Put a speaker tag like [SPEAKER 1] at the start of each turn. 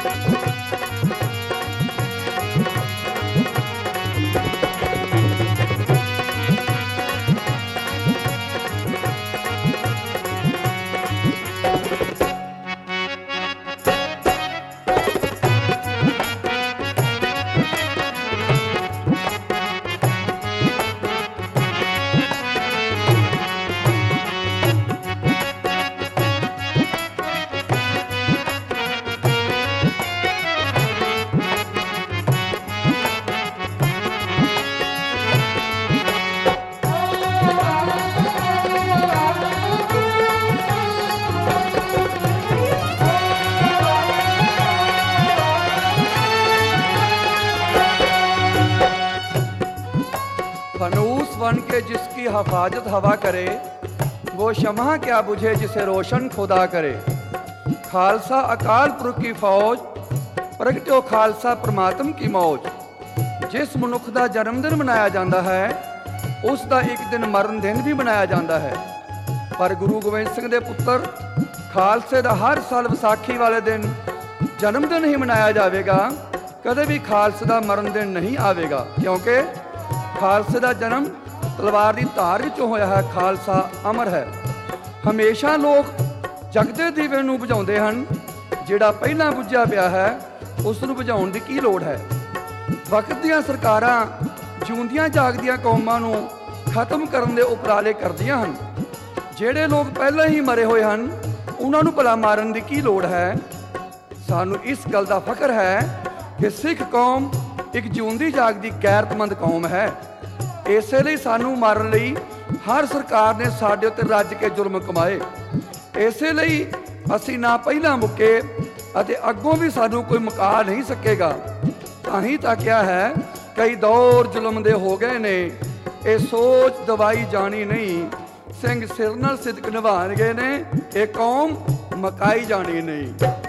[SPEAKER 1] फनूस बन के जिसकी हिफाजत हवा करे, वो शमहा क्या बुझे जिसे रोशन खुदा करे। खालसा अकाल पुरख की फौज, प्रगटो खालसा परमात्म की मौज। जिस मनुख का जन्मदिन मनाया जाता है, उसका एक दिन मरण दिन भी मनाया जाता है। पर गुरु गोबिंद सिंह के पुत्र खालसे का हर साल विसाखी वाले दिन जन्मदिन ही मनाया जाएगा, कदे भी खालसे का मरण दिन नहीं आएगा, क्योंकि खालसे का जन्म तलवार की धार विचों होया है। खालसा अमर है। हमेशा लोग जगदे दीवे नूं बुझाउंदे हन, जिहड़ा पहलां बुझिया पिया है उस नूं बुझाउण दी की लोड़ है। वक्त दीआं सरकारां जिउंदियां जागदियां कौमां नूं खत्म करन दे उपराले करदियां हन। जिहड़े लोग पहले ही मरे होए हन, उन्हां नूं भला मारन दी की लोड़ है। सानूं इस गल दा फख्र है कि सिख कौम एक जिउंदी जागदी गैरतमंद कौम है। इसे लिए सानू मारन लई हर सरकार ने साडे उत्ते रज के जुल्म कमाए। इसे लिए असीं ना पहला मुके अते अगों भी सानू कोई मुका नहीं सकेगा। ताही तां क्या है, कई दौर जुल्म दे हो गए ने, ये सोच दवाई जानी नहीं। सिंह सिर नाल सिदक निभाण गए ने, ये कौम मकाई जानी नहीं।